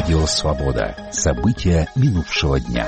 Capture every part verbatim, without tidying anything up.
Радио «Свобода». События минувшего дня.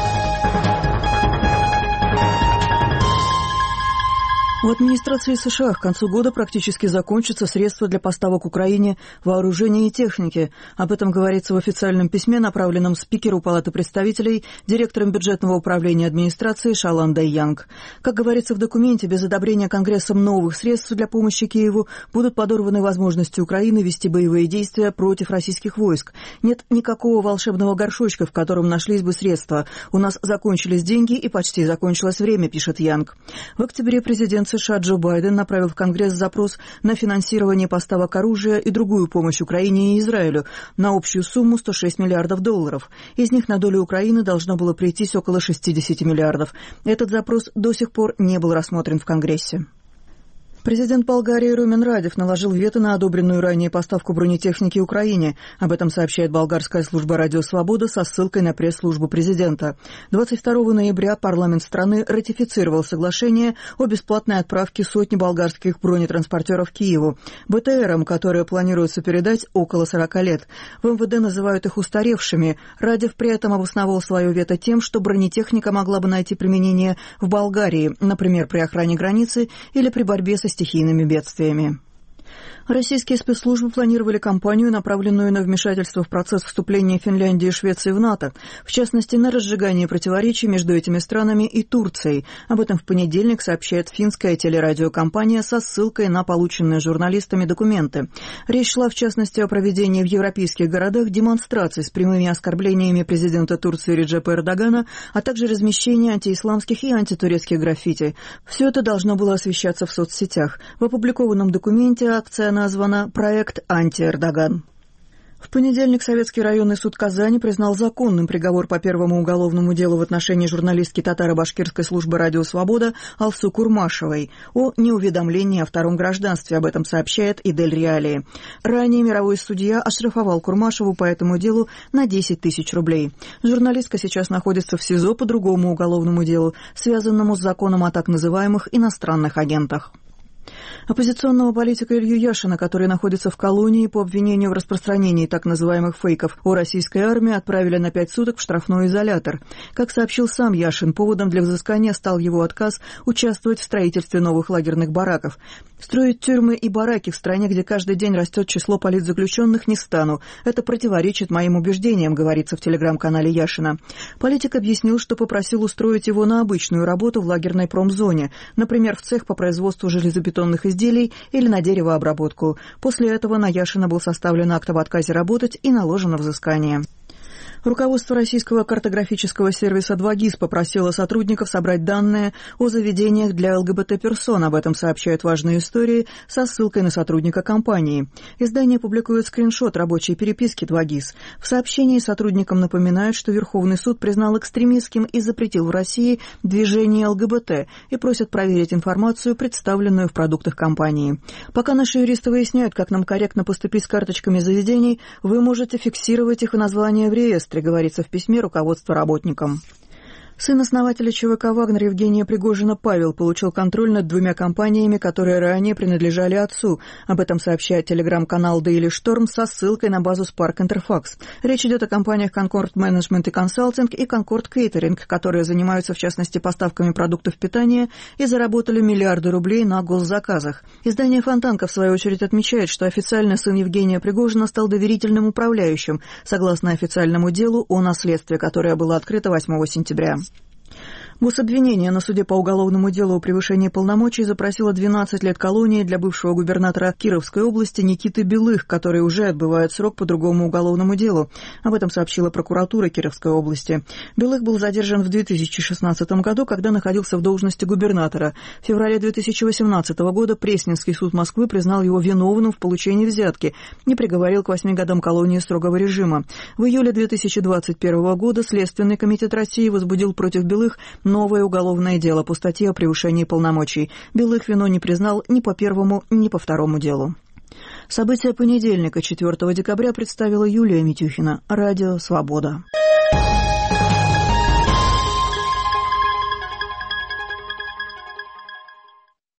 В администрации США к концу года практически закончатся средства для поставок Украине вооружения и техники. Об этом говорится в официальном письме, направленном спикеру Палаты представителей, директором бюджетного управления администрации Шаландой Янг. Как говорится в документе, без одобрения Конгрессом новых средств для помощи Киеву будут подорваны возможности Украины вести боевые действия против российских войск. Нет никакого волшебного горшочка, в котором нашлись бы средства. У нас закончились деньги и почти закончилось время, пишет Янг. В октябре президент США Джо Байден направил в Конгресс запрос на финансирование поставок оружия и другую помощь Украине и Израилю на общую сумму сто шесть миллиардов долларов. Из них на долю Украины должно было прийтись около шестьдесят миллиардов. Этот запрос до сих пор не был рассмотрен в Конгрессе. Президент Болгарии Румен Радев наложил вето на одобренную ранее поставку бронетехники Украине. Об этом сообщает болгарская служба «Радио Свобода» со ссылкой на пресс-службу президента. двадцать второго ноября парламент страны ратифицировал соглашение о бесплатной отправке сотни болгарских бронетранспортеров Киеву. БТРам, которые планируется передать около сорока лет. В эм вэ дэ называют их устаревшими. Радев при этом обосновал свое вето тем, что бронетехника могла бы найти применение в Болгарии, например, при охране границы или при борьбе со стихийными бедствиями. Российские спецслужбы планировали кампанию, направленную на вмешательство в процесс вступления Финляндии и Швеции в НАТО, в частности, на разжигание противоречий между этими странами и Турцией. Об этом в понедельник сообщает финская телерадиокомпания со ссылкой на полученные журналистами документы. Речь шла, в частности, о проведении в европейских городах демонстраций с прямыми оскорблениями президента Турции Реджепа Эрдогана, а также размещение антиисламских и антитурецких граффити. Все это должно было освещаться в соцсетях. В опубликованном документе акция названа «Проект Анти-Эрдоган». В понедельник Советский районный суд Казани признал законным приговор по первому уголовному делу в отношении журналистки татаро-башкирской службы «Радио Свобода» Алсу Курмашевой о неуведомлении о втором гражданстве. Об этом сообщает Идель Реалии. Ранее мировой судья оштрафовал Курмашеву по этому делу на десять тысяч рублей. Журналистка сейчас находится в СИЗО по другому уголовному делу, связанному с законом о так называемых иностранных агентах. Оппозиционного политика Илью Яшина, который находится в колонии по обвинению в распространении так называемых фейков о российской армии, отправили на пять суток в штрафной изолятор. Как сообщил сам Яшин, поводом для взыскания стал его отказ участвовать в строительстве новых лагерных бараков. «Строить тюрьмы и бараки в стране, где каждый день растет число политзаключенных, не стану. Это противоречит моим убеждениям», говорится в телеграм-канале Яшина. Политик объяснил, что попросил устроить его на обычную работу в лагерной промзоне, например, в цех по производству железобетонных изделий или на деревообработку. После этого на Яшина был составлен акт об отказе работать и наложено взыскание. Руководство российского картографического сервиса два гис попросило сотрудников собрать данные о заведениях для эл гэ бэ тэ-персон. Об этом сообщают «Важные истории» со ссылкой на сотрудника компании. Издание публикует скриншот рабочей переписки два гис. В сообщении сотрудникам напоминают, что Верховный суд признал экстремистским и запретил в России движение эл гэ бэ тэ и просят проверить информацию, представленную в продуктах компании. Пока наши юристы выясняют, как нам корректно поступить с карточками заведений, вы можете фиксировать их название в реестре, говорится в письме руководства работникам. Сын основателя че вэ ка «Вагнер» Евгения Пригожина Павел получил контроль над двумя компаниями, которые ранее принадлежали отцу. Об этом сообщает телеграм-канал Daily Storm со ссылкой на базу Spark Interfax. Речь идет о компаниях Concord Management и Consulting и Concord Catering, которые занимаются, в частности, поставками продуктов питания и заработали миллиарды рублей на госзаказах. Издание «Фонтанка», в свою очередь, отмечает, что официально сын Евгения Пригожина стал доверительным управляющим, согласно официальному делу о наследстве, которое было открыто восьмого сентября. Гособвинение на суде по уголовному делу о превышении полномочий запросило двенадцать лет колонии для бывшего губернатора Кировской области Никиты Белых, который уже отбывает срок по другому уголовному делу. Об этом сообщила прокуратура Кировской области. Белых был задержан в две тысячи шестнадцатом году, когда находился в должности губернатора. В феврале две тысячи восемнадцатого года Пресненский суд Москвы признал его виновным в получении взятки и приговорил к восьми годам колонии строгого режима. В июле две тысячи двадцать первого года Следственный комитет России возбудил против Белых новое уголовное дело по статье о превышении полномочий. Белых вину не признал ни по первому, ни по второму делу. События понедельника, четвёртого декабря, представила Юлия Митюхина. Радио «Свобода».